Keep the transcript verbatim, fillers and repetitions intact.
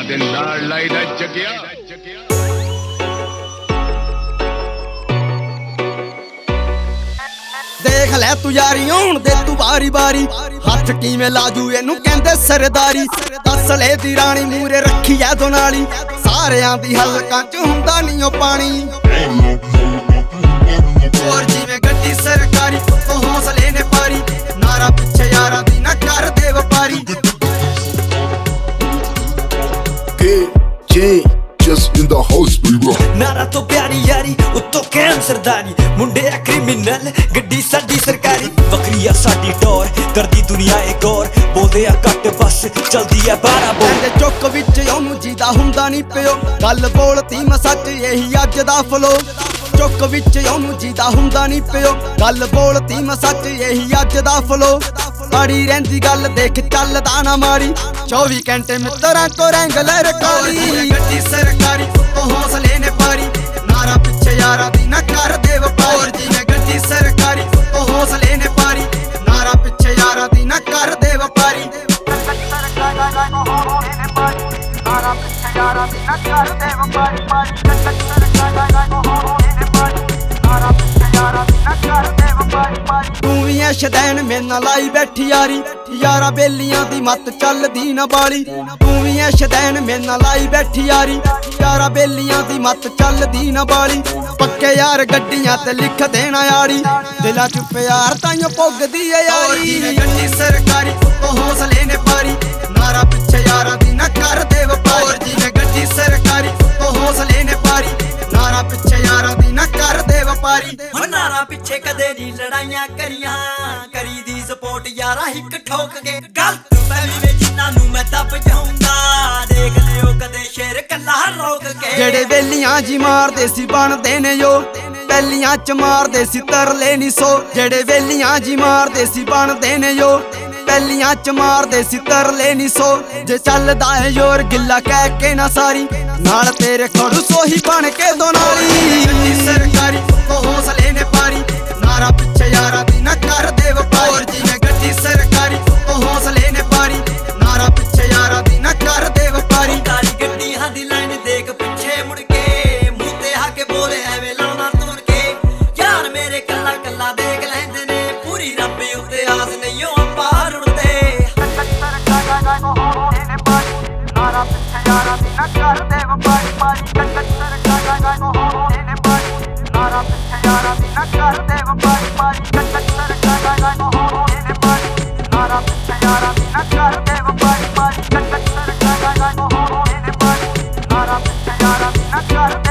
ਦੇ ਨਾਲ ਲਾਈਦਾ ਜਗਿਆ। ਦੇਖ ਲੈ ਤੂੰ ਯਾਰੀ ਹੁਣ ਦੇ ਤੂੰ ਵਾਰੀ ਵਾਰੀ ਹੱਥ ਕਿਵੇਂ ਲਾਜੂ ਇਹਨੂੰ ਕਹਿੰਦੇ ਸਰਦਾਰੀ। ਅਸਲੇ ਦੀ ਰਾਣੀ ਮੂਰੇ ਰੱਖੀ ਐ ਦੋਨਾਲੀ ਸਾਰਿਆਂ ਦੀ ਹਲਕਾਂ ਚ ਹੁੰਦਾ ਨੀ ਉਹ ਪਾਣੀ। ਹੋਰ ਜਿਵੇਂ ਗੱਡੀ ਸਰਕਾਰੀ ਉਹ ਹੌਸਲੇ ਨੇ ਪਾਰੀ ਨਾਰਾ ਪਿੱਛੇ ਯਾਰਾਂ ਦੀ ਨਾ ਕਰ ਦੇ ਵਪਾਰੀ। Just in the house, baby. ਨਾਰਾ ਤੋਂ ਪਿਆਰੀ ਯਾਰੀ ਉੱਤੋਂ ਕੈਮ ਸਰਦਾਰੀ ਮੁੰਡੇ ਆ ਕ੍ਰਿਮੀਨਲ ਗੱਡੀ ਸਾਡੀ ਸਰਕਾਰੀ। ਵੱਖਰੀ ਆ ਸਾਡੀ ਟੌਰ ਕਰਦੀ ਦੁਨੀਆ ਏ ਗੌਰ ਬੋਲਦੇ ਆ ਘੱਟ ਬਸ ਚਲਦੀ ਆ ਬਾਰਾਂ ਬੋਲ। ਕਹਿੰਦੇ ਚੁੱਕ ਵਿੱਚ ਉਹਨੂੰ ਜੀਦਾ ਹੁੰਦਾ ਨੀ ਪਿਓ ਗੱਲ ਬੋਲਤੀ ਮੈਂ ਸੱਚ ਇਹੀ ਅੱਜ ਦਾ ਫਲੋ। ਚੁੱਕ ਵਿੱਚ ਉਹਨੂੰ ਜੀਦਾ ਹੁੰਦਾ ਨੀ ਪਿਓ ਗੱਲ ਬੋਲਤੀ ਮੈਂ ਸੱਚ ਇਹੀ ਅੱਜ ਦਾ ਫਲੋ। ਬੜੀ ਰਹਿੰਦੀ ਗੱਲ ਦੇਖ ਚੱਲਦਾ ਨਾ ਮਾਰੀ ਚੌਵੀ ਘੰਟੇ ਮਿੱਤਰਾਂ ਕੋ ਰੈਂਗਲਰ ਕਾਲੀ। ਗੱਡੀ ਸਰਕਾਰੀ ਉਹ ਹੌਸਲੇ ਨੇ ਪਾਰੀ ਨਾਰਾ ਪਿੱਛੇ ਯਾਰਾਂ ਦੀ ਨਾ ਕਰ ਦੇ ਵਪਾਰ। ਜਿਵੇਂ ਗੱਡੀ ਸਰਕਾਰੀ ਉਹ ਹੌਸਲੇ ਨੇ ਪਾਰੀ ਨਾਰਾ ਪਿੱਛੇ ਯਾਰਾਂ ਦੀ ਨਾ ਕਰ ਦੇ ਵਪਾਰੀ। ਤੂੰ ਵੀ ਐ ਸ਼ਦੈਨ ਮੇਰੇ ਨਾਲ ਲਾਈ ਬੈਠੀ ਯਾਰੀ ਯਾਰਾ ਬੇਲੀਆਂ ਦੀ ਮੱਤ ਚੱਲਦੀ ਨਾ ਬਾਲੀ। ਤੂੰ ਵੀ ਐ ਸ਼ਦੈਨ ਮੇਰੇ ਨਾਲ ਲਾਈ ਬੈਠੀ ਯਾਰੀ ਯਾਰਾ ਬੇਲੀਆਂ ਦੀ ਮੱਤ ਚੱਲਦੀ ਨਾ ਬਾਲੀ। ਪੱਕੇ ਯਾਰ ਗੱਡੀਆਂ ਤੇ ਲਿਖ ਦੇਣਾ ਯਾਰੀ ਦਿਲਾਂ ਚ ਪਿਆਰ ਤਾਈਓ ਪੁੱਗਦੀ ਐ ਯਾਰੀ। ਗੱਡੀ ਸਰਕਾਰੀ ਉਹ ਹੌਸਲੇ ਨੇ ਪਾਰੀ ਨਾਰਾ ਪਿੱਛੇ ਯਾਰਾਂ ਦੀ ਨਾ ਕਰ ਦੇ ਵਪਾਰ। ਜਿਵੇਂ ਗੱਡੀ ਸਰਕਾਰੀ ਉਹ ਹੌਸਲੇ ਨੇ ਪਾਰੀ ਨਾਰਾ ਪਿੱਛੇ ਯਾਰਾਂ ਦੀ ਨਾ ਕਰ ਦੇ ਵਪਾਰੀ। ਨਾਰਾ ਪਿੱਛੇ ਕਦੇ ਨਹੀਂ ਲੜਾਈਆਂ ਕਰੀਆਂ ਕਰੀ ਦੀ ਸਪੋਰਟ ਯਾਰਾ ਹਿੱਕ ਠੋਕ ਕੇ। ਗਲਤ ਫਹਿਮੀ ਵਿੱਚ ਜਿਨ੍ਹਾਂ ਨੂੰ ਮੈਂ ਦੱਬ ਜਾਉਂਦਾ ਦੇਖ ਲਿਓ ਕਦੇ ਸ਼ੇਰ ਕੱਲਾ ਰੋਕ ਕੇ। ਜਿਹੜੇ ਵੇਲੀਆਂ ਜੀ ਮਾਰਦੇ ਸੀ ਬਣਦੇ ਨੇ ਜੋ ਪਹਿਲੀਆਂ ਚ ਮਾਰਦੇ ਸੀ ਤਰਲੇ ਨੀ ਸੋ। ਜਿਹੜੇ ਵੇਲੀਆਂ ਜੀ ਮਾਰਦੇ ਸੀ ਬਣਦੇ ਨੇ ਜੋ ਪਹਿਲੀਆਂ ਚ ਮਾਰਦੇ ਸੀ ਤਰਲੇ ਨੀ ਸੋ। ਜੇ ਚੱਲਦਾ ਹੈ ਜ਼ੋਰ ਗਿੱਲਾ ਕਹਿ ਕੇ ਨਾ ਸਾਰੀ ਨਾਲ ਤੇਰੇ ਖੜੂ ਸੋਹੀ ਬਣ ਕੇ ਦੋਨਾਲੀ। ਗੱਡੀ ਸਰਕਾਰੀ ਉਹ ਹੌਸਲੇ ਨੇ ਪਾਰੀ ਨਾਰਾ ਪਿੱਛੇ ਯਾਰਾਂ ਦੀ ਨਾ ਕਰ ਦੇ ਵਪਾਰ। ਜਿਵੇਂ ਗੱਡੀ ਸਰਕਾਰੀ ਉਹ ਹੌਸਲੇ ਨੇ ਪਾਰੀ ਨਾਰਾ ਪਿੱਛੇ ਯਾਰਾਂ ਦੀ ਨਾ ਕਰ ਦੇ ਵਪਾਰੀ। ਤਾਰੀ ਗੱਡੀਆਂ ਦੀ ਲਾਈਨ ਦੇਖ ਪਿੱਛੇ ਮੁੜ ਕੇ ਮੂੰਹ ਤੇ ਆ ਕੇ ਬੋਲੇ ਐਵੇਂ ਲਾਉਣਾ ਤੁਰ ਕੇ। ਯਾਰ ਮੇਰੇ ਕੱਲਾ ਕੱਲਾ ਦੇਖ ਲੈਂਦੇ ਨੇ ਪੂਰੀ ਰੱਬ ਉੱਤੇ ਆਸ ਨਹੀਂ ਓ ਆਪਾਂ ਰੁੜਦੇ। ਨਾਰਾ ਪਿੱਛੇ ਯਾਰਾਂ ਦੀ ਨਾ ਕਰ ਦੇ ਵਪਾਰੀ ਪਾਰੀ। ਨਾਰਾ ਪਿੱਛੇ ਯਾਰਾਂ ਦੀ ਨਾ ਕਰ ਦੇ ਵਪਾਰੀ ਪਾਰੀ। ਨਾਰਾ ਪਿੱਛੇ ਯਾਰਾਂ ਦੀ ਨਾ ਕਰ ਦੇ ਵਪਾਰੀ ਪਾਰੀ। ਨਾਰਾ ਪਿੱਛੇ ਯਾਰਾਂ ਦੀ ਨਾ ਕਰ